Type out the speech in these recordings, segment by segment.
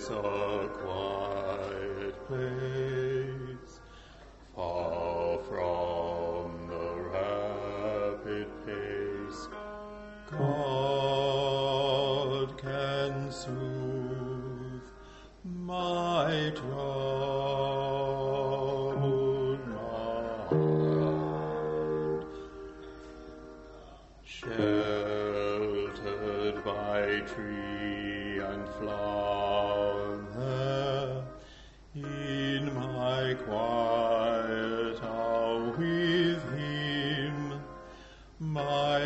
a quiet place, far from the rapid pace. God can soothe my troubled mind, sheltered by tree and flower, in my quiet hour with Him, my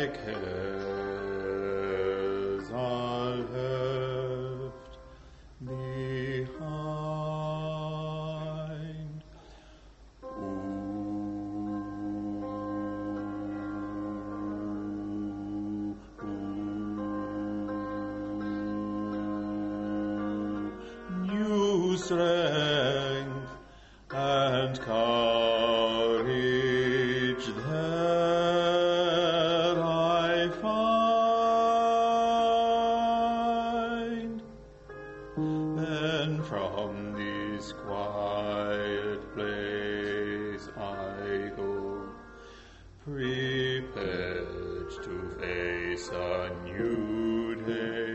cares are left behind. New strength and courage there I find. Then from this quiet place I go, prepared to face a new day.